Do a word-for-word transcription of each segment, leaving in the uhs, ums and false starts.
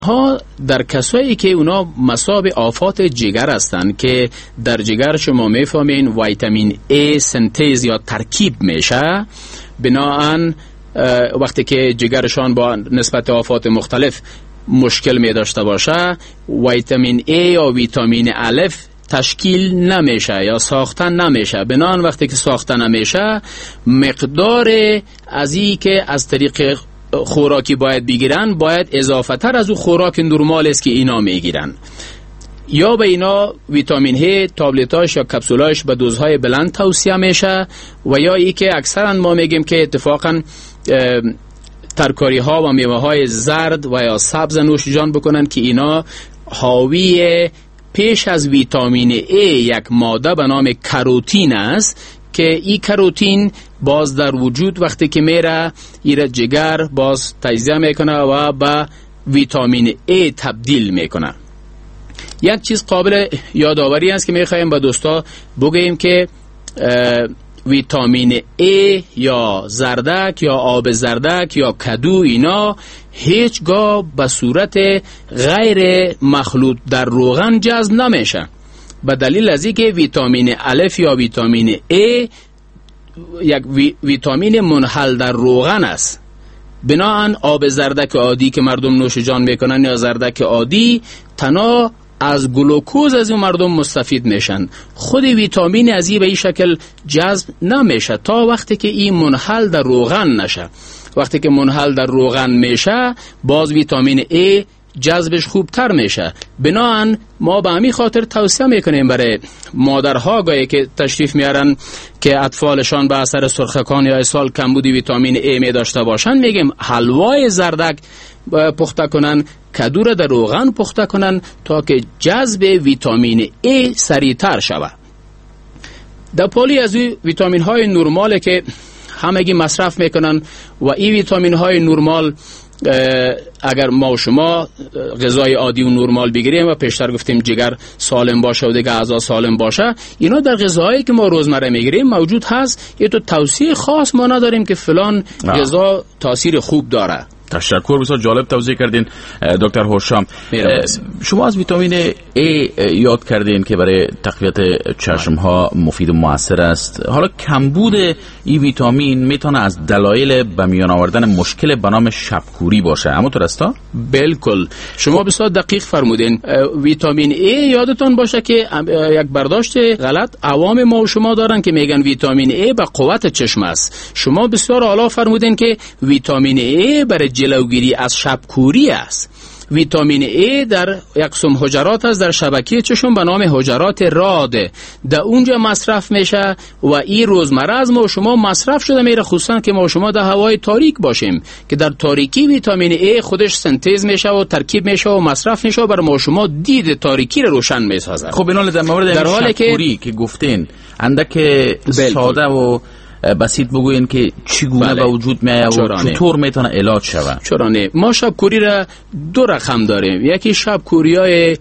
ها در کسایی که اونا مصاب آفات جگر هستن که در جگر شما میفهمین ویتامین A سنتز یا ترکیب میشه، بناهن وقتی که جگرشان با نسبت آفات مختلف مشکل می داشته باشه، ویتامین A یا ویتامین الف تشکیل نمیشه یا ساختن نمیشه. بناهن وقتی که ساخته نمیشه، مقدار از این که از طریق خوراکی باید بگیرن باید اضافه تر از اون خوراک نرمال است که اینا میگیرن. یا به اینا ویتامین ه تابلتاش یا کپسولاش به دوزهای بلند توصیه میشه، و یا ای که اکثرا ما میگیم که اتفاقا ترکاری ها و میوه های زرد و یا سبز نوش جان بکنن که اینا حاوی پیش از ویتامین A یک ماده به نام کاروتین است که این کاروتین باز در وجود وقتی که میره ایره جگر باز تجزیه میکنه و به ویتامین A تبدیل میکنه. یک چیز قابل یادآوری است که میخوایم با دوستا بگیم که ویتامین A یا زردک یا آب زردک یا کدو اینا هیچگاه به صورت غیر مخلوط در روغن جذب نمیشه، به دلیل از اینکه ویتامین الف یا ویتامین A یک وی ویتامین منحل در روغن است. بناهن آب زردک عادی که مردم نوش جان میکنن یا زردک عادی تنها از گلوکوز از این مردم مستفید میشن، خود ویتامین از این به این شکل جذب نمیشه تا وقتی که این منحل در روغن نشه. وقتی که منحل در روغن میشه باز ویتامین A جذبش خوبتر میشه. بناهن ما به همین خاطر توصیه میکنیم برای مادرها گاهی که تشریف میارن که اطفالشان به اثر سرخکان یا اسهال کمبود ویتامین A می داشته باشن، میگیم حلوای زردک پخته کنن، کدو را در روغن پخته کنن تا که جذب ویتامین A سریعتر شود. در پالی از این ویتامین های نرماله که همگی مصرف میکنن و این ویتامین های نرمال اگر ما و شما غذای عادی و نرمال بگیریم و پیشتر گفتیم جگر سالم باشه و دیگه اعضا سالم باشه، اینا در غذاهایی که ما روزمره میگیریم موجود هست. یه تو توصیه خاص ما نداریم که فلان غذا تاثیر خوب داره. تشکر، بسیار جالب توضیح کردین دکتر هوشام. شما از ویتامین A یاد کردین که برای تقویت چشم ها مفید و مؤثر است. حالا کمبود این ویتامین میتونه از دلایل به میان آوردن مشکل به نام شبکوری باشه، اما تو راستا؟ بالکل، شما بسیار دقیق فرمودین. ویتامین A یادتون باشه که یک برداشت غلط عوام ما و شما دارن که میگن ویتامین A به قوت چشم است. شما بسیار اعلی فرمودین که ویتامین A برای جلوگیری از شبکوری است. ویتامین A در یک قسم حجرات است در شبکه چشم به نام حجرات راد، در اونجا مصرف میشه و این روزمره از ما و شما مصرف شده میره، خصوصا که ما و شما در هوای تاریک باشیم که در تاریکی ویتامین A خودش سنتز میشه و ترکیب میشه و مصرف میشه و برای ما و شما دید تاریکی رو روشن میسازه. خب اینال در مورد در حالی شبکوری که, که گفتین اندک ساده و بسیط بگوین که چگونه بله. به وجود میاد و چطور میتونه علاج شود؟ چرانه ما شبکوری را دو رقم داریم. یکی شبکوری های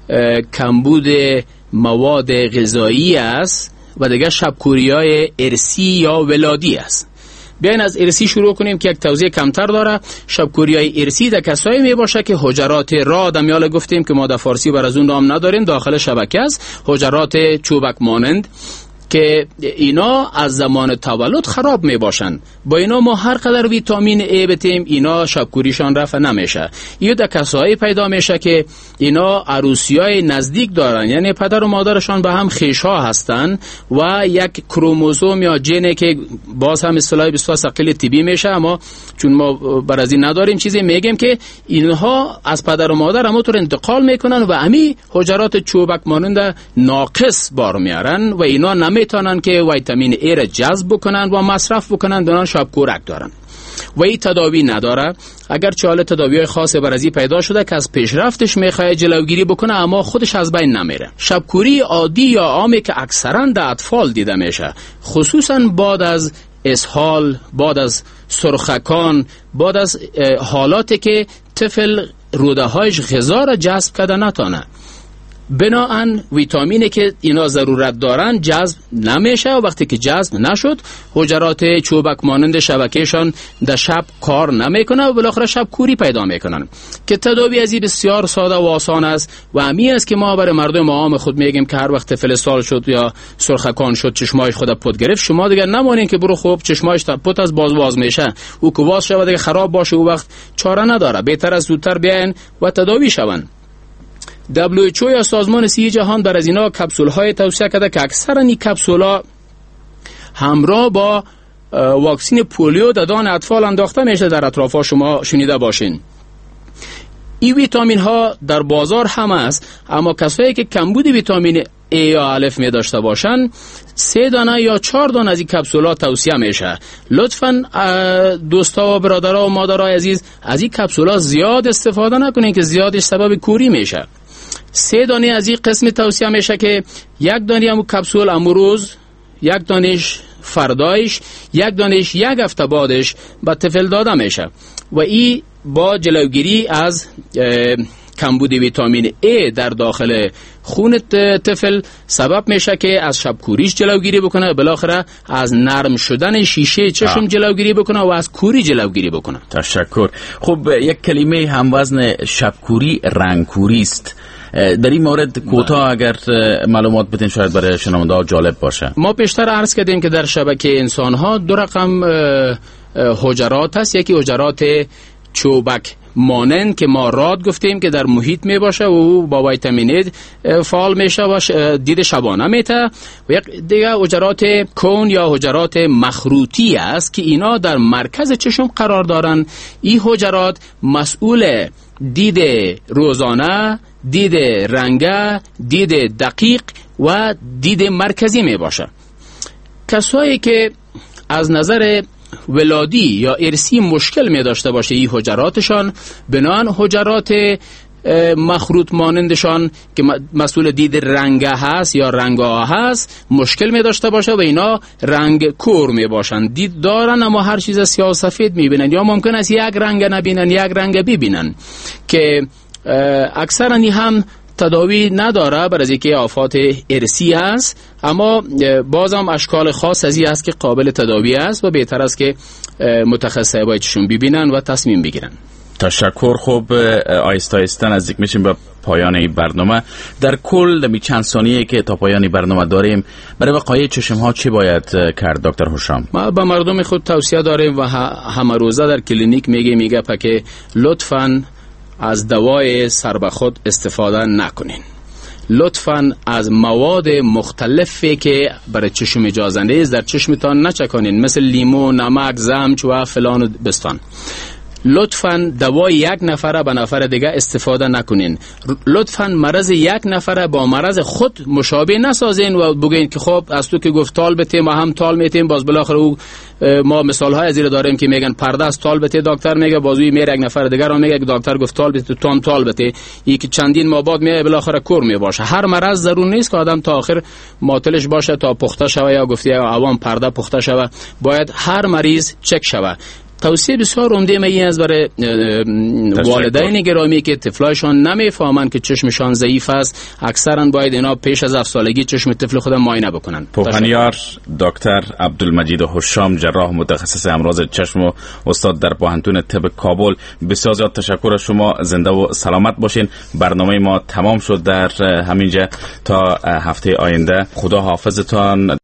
کمبود مواد غذایی است و دیگه شبکوری های ارسی یا ولادی است. بیاین از ارسی شروع کنیم که یک توضیح کمتر داره. شبکوری های ارسی در کسایی می باشه که حجرات راد امیال گفتیم که ما در فارسی بر از اون نام نداریم، داخل شبکه است، حجرات چوبک مانند که اینا از زمان تولد خراب می باشن. با اینا ما هر قدر ویتامین A بتیم اینا شبکوریشان رفع نمیشه. یا در کسایی پیدا میشه که اینا عروسیای نزدیک دارن، یعنی پدر و مادرشان به هم خیشا هستن و یک کروموزوم یا ژن که باز هم اصطلاح بسیار ثقیل طبی میشه، اما چون ما بر از این نداریم چیزی میگیم که اینها از پدر و مادر همونطور انتقال میکنن و امی حجرات چوبک مانند ناقص بار میارن و اینا نمیتونن که ویتامین A را جذب بکنن و مصرف بکنن، دونان شبکورک دارن و این تداوی نداره. اگر چاله تداوی خاص برازی پیدا شده که از پیشرفتش میخواد جلوگیری بکنه اما خودش از بین نمیره. شبکوری عادی یا عامی که اکثرا در اطفال دیده میشه، خصوصا بعد از اسهال، بعد از سرخکان، بعد از حالاتی که طفل روده هایش غذا را جذب کرده نتانه. بناهن ویتامینی که اینا ضرورت دارن جذب نمیشه و وقتی که جذب نشد حجرات چوبک مانند شبکهشان در شب کار نمیکنه و بالاخره شب کوری پیدا میکنن که تداوی ازی بسیار ساده و آسان است و امی است که ما برای مردم عام خود میگیم که هر وقت طفل سال شد یا سرخکان شد چشمایش خود پد گرفت شما دیگه نمانین که برو خوب چشمایش پد از باز باز میشه او که باز شود دیگه خراب باشه او وقت چاره نداره بهتر از زودتر بیاین و تداوی شون. دبلیو اچ او یا سازمان صحت جهان بر از اینا کپسول های توصیه کرده که اکثرا این کپسول ها همراه با واکسین پولیو دادن اطفال انداخته میشه. در اطراف شما شنیده باشین این ویتامین ها در بازار هم است، اما کسایی که کمبود ویتامین A یا الف می داشته باشن سه دانه یا چهار دانه از این کپسولات توصیه میشه. لطفاً دوستا و برادرها و مادرای عزیز از این کپسولات زیاد استفاده نکنین که زیادش سبب کوری میشه. سه دانه از این قسم توصیه میشه که یک دانه همون کپسول امروز، یک دانش فردایش، یک دانش یک هفته بعدش به طفل داده میشه و این با جلوگیری از کمبود ویتامین A در داخل خون طفل سبب میشه که از شب کوریش جلوگیری بکنه، بالاخره از نرم شدن شیشه چشم آه. جلوگیری بکنه و از کوری جلوگیری بکنه. تشکر. خب یک کلمه هموزن شب کوری رنگ کوری است. در این مورد کوتاه اگر معلومات بدین شاید برای شنونده‌ها جالب باشه. ما پیشتر عرض کردیم که در شبکه انسان‌ها دو رقم حجرات هست، یکی حجرات چوبک مانند که ما راد گفتیم که در محیط می باشه و با ویتامین فعال میشه و دید شبانه میته و یک دیگه حجرات کون یا حجرات مخروطی است که اینا در مرکز چشم قرار دارن. این حجرات مسئول دید روزانه، دید رنگه، دید دقیق و دید مرکزی می باشه. کسایی که از نظر ولادی یا ارسی مشکل می داشته باشه این حجراتشان بنان حجرات مخروط مانندشان که مسئول دید رنگه هست یا رنگا هست مشکل می داشته باشه و اینا رنگ کور می باشن. دید دارن اما هر چیز سیاه سفید می بینن یا ممکن است یک رنگ نبینن یک رنگ ببینن که اکثرا این هم تداوی نداره برای اینکه آفات ارسی است، اما بازم اشکال خاص از این است که قابل تداوی است و بهتر است که متخصص بایدشون ببینن و تصمیم بگیرن. تشکر. خوب آیسته آیسته نزدیک میشیم به پایان این برنامه. در کل در چند ثانیه که تا پایان برنامه داریم برای وقایع چشم ها چی باید کرد دکتر هوشام؟ ما به مردم خود توصیه داریم و همه روزه در کلینیک میگه میگه که لطفاً از دوای سر به خود استفاده نکنین. لطفاً از مواد مختلفی که برای چشم اجازه نیست در چشمتان نچکانین، مثل لیمو، نمک، زمچ و فلان و بستان. لطفاً دوای یک نفره به نفر دیگه استفاده نکنین. لطفاً مرض یک نفره با مرض خود مشابه نسازین و بگین که خب از تو که گفت تال بته ما هم تال میتیم، باز بالاخره او ما مثال های از این داریم که میگن پرده از تال بته، دکتر میگه بازوی میره یک نفر دیگه رو میگه دکتر گفت تال بته تو هم تال بته، یکی چندین ماه بعد میاد بالاخره کور میباشه. هر مرض ضرور نیست که آدم تا آخر معطلش باشه تا پخته شوه یا گفتی عوام پرده پخته شوه. باید هر مریض چک شوه. توصیه بسیار عمده می از برای والدین گرامی که طفلایشان نمیفهمند که چشمشان ضعیف است، اکثرا باید اینا پیش از هفت سالگی چشم طفل خود معاینه بکنن. پوهنیار دکتر عبدالمجید هوشام، جراح متخصص امراض چشم و استاد در پوهنتون طب کابل، بسیار زیاد تشکر از شما. زنده و سلامت باشین. برنامه ما تمام شد در همینجا تا هفته آینده. خدا حافظتان.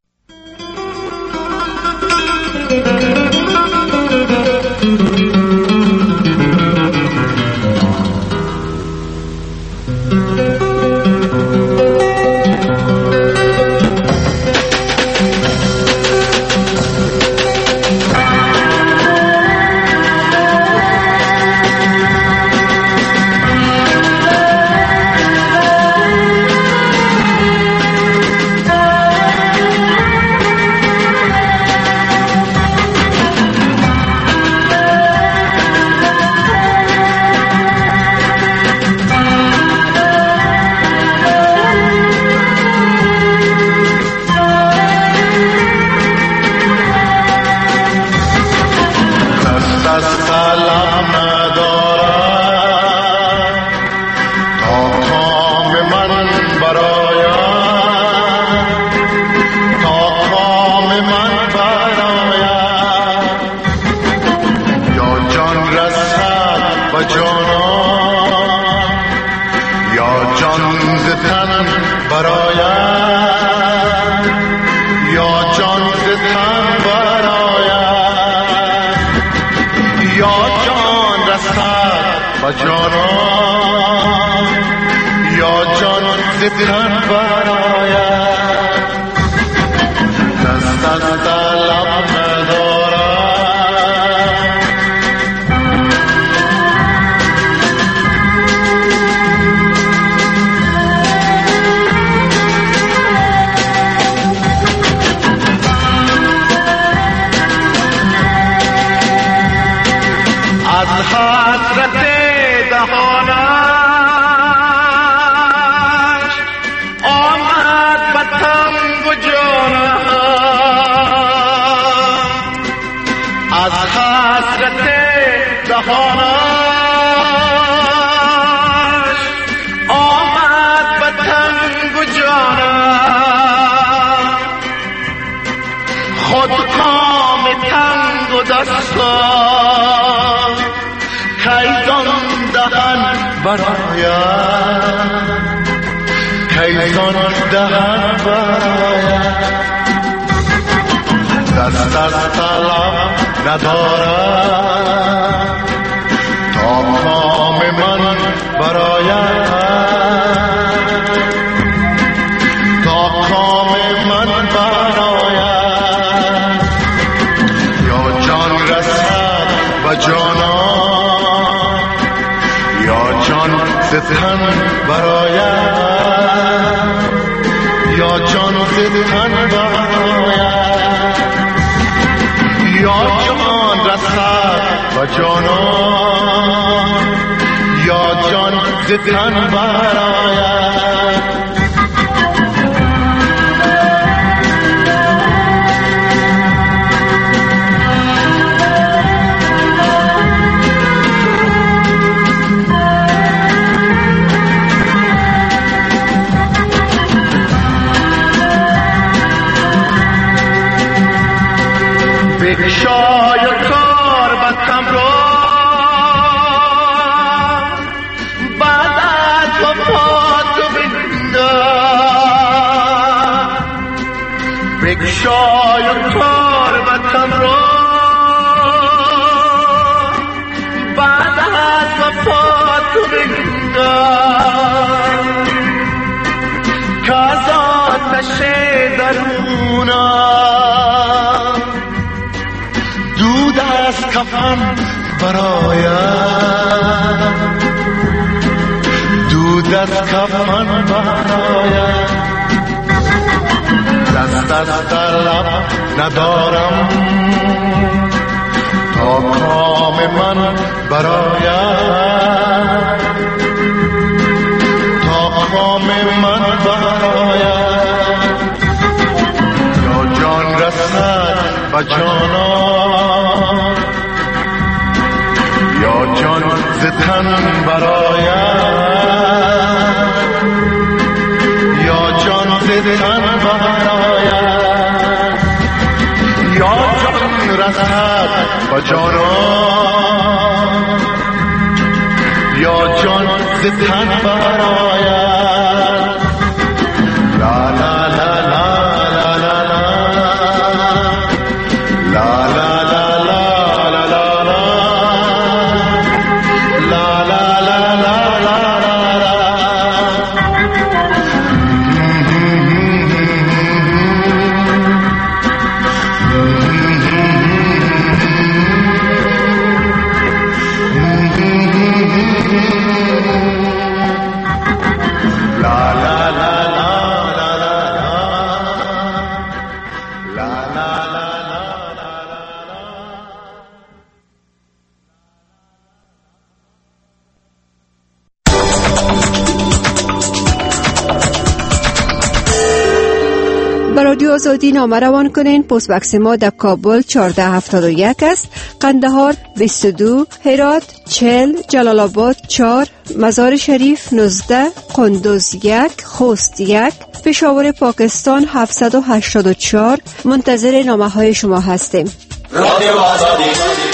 تن برایم یا جان ز تن برایم یا جان رسد و جانان یا جان ز تن برایم دست از طلب حسرت دهانش آمد به تنگ و جانم از حسرت دهانش آمد به تنگ و جانم خود کام تنگ و دستان کیزان دهن برایم کیزان دهن برایم دست از طلب ندارم تا کام من برایم تا کام من برایم یا جان رسد و جانان یا جان ز تن برایم یا جان ز تن برایم یا جان رسد و جانان یا جان ز تن برایم بکشای تربتم را بعد از وفات ببینم بکشای تربتم را بعد از وفات ببینم که از آتش درونم دود از کفن برایم دود از کفن برایم دست از طلب ندارم تا کام من برایم تا کام من برایم یا جان رسد و جانان یا جان ز تن برایم یا جان ز تن برایم یا جان رسد و جانان یا جان ز تن برایم لا لا لا لا رادیو آزادی نامه روان کنین. پست بکس ما در کابل چهارده هفتاد و یک است، قندهار بیست و دو، هرات چهل، جلال آباد چهار، مزار شریف نوزده، قندوز یک، خوست یک، پشاور پاکستان هفتصد و هشتاد و چهار. منتظر نامه های شما هستیم. رادیو آزادی